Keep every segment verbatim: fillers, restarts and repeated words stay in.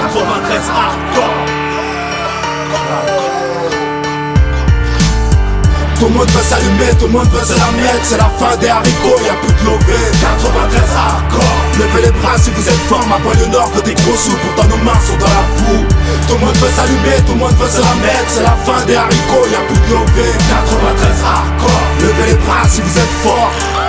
quatre-vingt-treize hardcore. Tout le monde veut s'allumer, tout le monde veut se la mettre. C'est la fin des haricots, y'a plus de lové. quatre-vingt-treize hardcore. Levez les bras si vous êtes fort, ma banlieue nord veut des gros sous. Pourtant nos mains sont dans la boue. Tout le monde veut s'allumer, tout le monde veut se la mettre. C'est la fin des haricots, y'a plus de lové. quatre-vingt-treize hardcore. Levez les bras si vous êtes fort.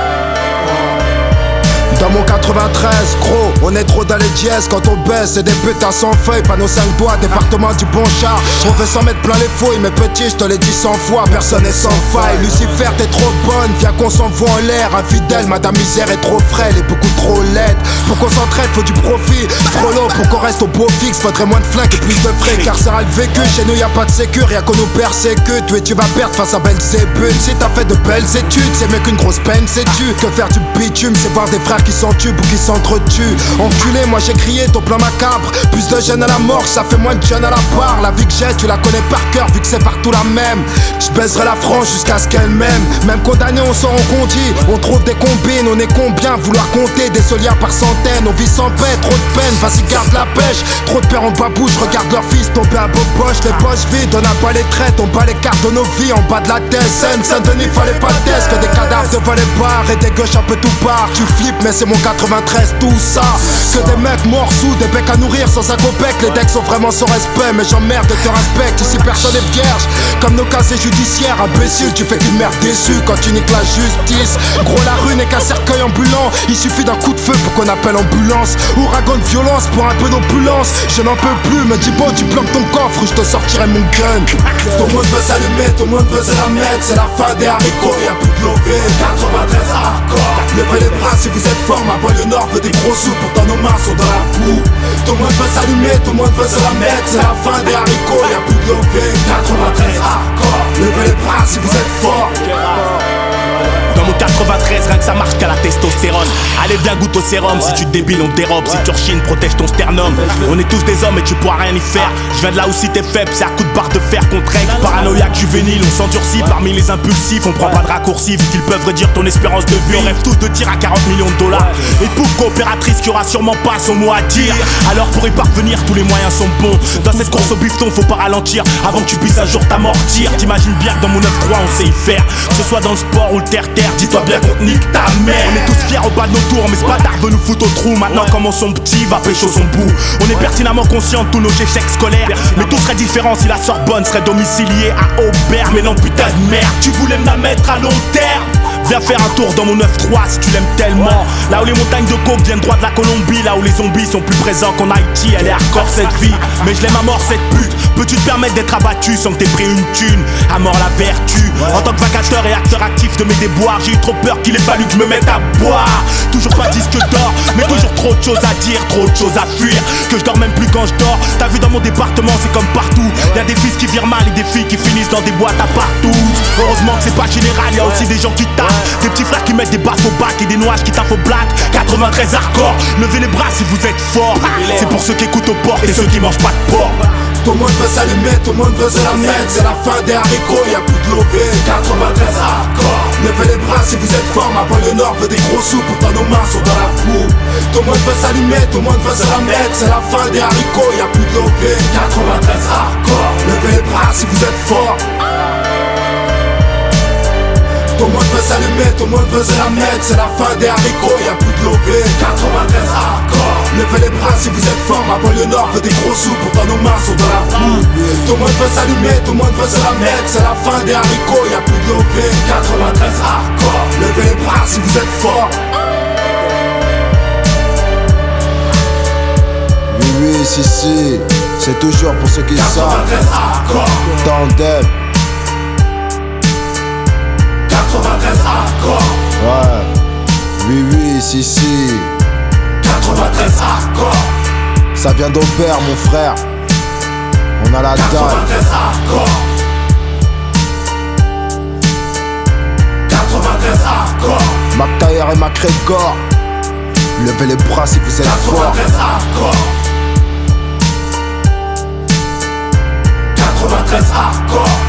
Dans mon quatre-vingt-treize, gros, on est trop dans les dièses. Quand on baisse, c'est des putains sans feuilles. Panneau cinq doigts, département du bon char. On veut s'en mettre plein les fouilles, mais petit, je te l'ai dit cent fois. Personne n'est sans faille. Lucifer, t'es trop bonne, viens qu'on s'envoie en l'air. Infidèle, madame misère est trop frêle et beaucoup trop laide. Pour qu'on s'entraide, faut du profit. Frollo, pour qu'on reste au beau fixe, faudrait moins de flingues et plus de frais. Carcéral vécu, chez nous y'a pas de sécu, rien qu'on nous persécute. Tu et tu vas perdre face à Belzébuth. Si t'as fait de belles études, c'est mieux qu'une grosse peine, c'est tu. Que faire du bitume, c'est voir des frères qui s'entubent ou qui s'entretuent. Enculé, moi j'ai crié ton plan macabre. Plus de jeunes à la mort, ça fait moins de jeunes à la barre. La vie que j'ai, tu la connais par cœur, vu que c'est partout la même. Je baiserai la France jusqu'à ce qu'elle m'aime. Même condamné, on s'en rend compte. On trouve des combines, on est combien vouloir compter des soliards par centaines. On vit sans paix, trop de peine, vas-y garde la pêche. Trop de pères en babouche, regarde leur fils tomber à beau poche. Les poches vides, on n'a pas les traites, on bat les cartes de nos vies en bas de la tête. Seine, Saint-Denis, fallait pas de test. Que des cadavres devant les bars et des gauches un peu tout part. Tu flippes, mais c'est mon quatre-vingt-treize, tout ça. Que des mecs morts sous, des becs à nourrir sans un copec. Les decks sont vraiment sans respect, mais j'emmerde et te respecte. Ici personne n'est vierge, comme nos casiers judiciaires. Imbécile, tu fais qu'une merde déçue quand tu niques la justice. Gros, la rue n'est qu'un cercueil ambulant. Il suffit d'un coup de feu pour qu'on appelle ambulance. Ouragan de violence pour un peu d'opulence. Je n'en peux plus, me dis bon, tu planques ton coffre, je te sortirai mon gun. Tout le monde veut s'allumer, tout le monde veut se la mettre. C'est la fin des haricots, y'a plus de lové. quatre-vingt-treize hardcore. Levez les bras si vous êtes fort, ma banlieue nord veut des gros sous, pourtant nos mains sont dans la boue. Tout le monde veut s'allumer, tout le monde veut se la mettre. C'est la fin des haricots, y'a plus de lové. quatre-vingt-treize hardcore. Levez les bras si vous êtes fort. Dans mon quatre-vingt-treize, rien que ça marche qu'à la testostérone. Allez viens goûte au sérum, si tu te débiles on te dérobe. Si tu rechines, protège ton sternum. On est tous des hommes et tu pourras rien y faire. Je viens de là où si t'es faible, c'est à coup de barre de fer qu'on te règle. Paranoïaque juvénile, on s'endurcit parmi les impulsifs. On prend pas de raccourcis vu qu'ils peuvent réduire ton espérance de vie. On rêve tous de tir à quarante millions de dollars. Et pauvre coopératrice qui aura sûrement pas son mot à dire. Alors pour y parvenir, tous les moyens sont bons. Dans cette course au bifton, faut pas ralentir avant que tu puisses un jour t'amortir. T'imagines bien que dans mon neuf trois on sait y faire. Que ce soit dans le sport ou le terre-terre, dis-toi bien qu'on nique ta mère. On est tous fiers au bas de nos tours, mais ce bâtard veut nous foutre au trou. Maintenant comme on son petit, va pécho son bout. On est pertinemment conscient de tous nos échecs scolaires. Mais tout serait différent si la Sorbonne serait domiciliée à Aubert. Mais non putain de merde, tu voulais me la mettre à long terme. Viens faire un tour dans mon neuf trois si tu l'aimes tellement. Là où les montagnes de coke viennent droit de la Colombie. Là où les zombies sont plus présents qu'en Haïti. Elle est hardcore cette vie, mais je l'aime à mort cette pute. Peux-tu te permettre d'être abattu sans que t'aies pris une thune? À mort la vertu. En tant que vacateur et acteur actif de mes déboires, j'ai eu trop peur qu'il ait fallu que je me mette à boire. Toujours pas disque d'or, mais toujours trop de choses à dire, trop de choses à fuir. Que je dors même plus quand je dors. T'as vu dans mon département c'est comme partout. Y'a des fils qui virent mal et des filles qui finissent dans des boîtes à partout. Heureusement que c'est pas général, y'a aussi des gens qui tapent. Des petits frères qui mettent des baffes au bac et des noirs qui taffent au black. quatre-vingt-treize hardcore, levez les bras si vous êtes forts. C'est pour ceux qui écoutent aux portes et ceux qui mangent pas de porc. Tout le monde veut s'allumer, tout le monde veut se la mettre. C'est la fin des haricots, y'a plus de lové. quatre-vingt-treize hardcore. Levez les bras si vous êtes fort, ma banlieue nord veut des gros sous, pourtant nos mains sont dans la boue. Tout le monde veut s'allumer, tout le monde veut se la mettre. C'est la fin des haricots, y'a plus de lové. quatre-vingt-treize hardcore. Levez les bras si vous êtes fort. Tout le monde veut s'allumer, tout le monde veut se la mettre. C'est la fin des haricots, y'a plus de lové. quatre-vingt-treize hardcore. Levez les bras si vous êtes fort, ma banlieue nord veut des gros sous, pourtant nos mains sont dans la boue. Tout le monde veut s'allumer, tout le monde veut se la mettre. C'est la fin des haricots, y'a plus de lové. quatre-vingt-treize hardcore. Levez les bras si vous êtes fort. Oui, oui, si, si, c'est toujours pour ceux qui savent. quatre-vingt-treize hardcore. Tandem. quatre-vingt-treize hardcore. Ouais. Oui, oui, si, si. quatre-vingt-treize hardcore. Ça vient d'Aubert, mon frère. On a la dalle. quatre-vingt-treize hardcore. quatre-vingt-treize hardcore. McTayer et McGregor. Levez les bras si vous êtes forts. quatre-vingt-treize hardcore. quatre-vingt-treize hardcore.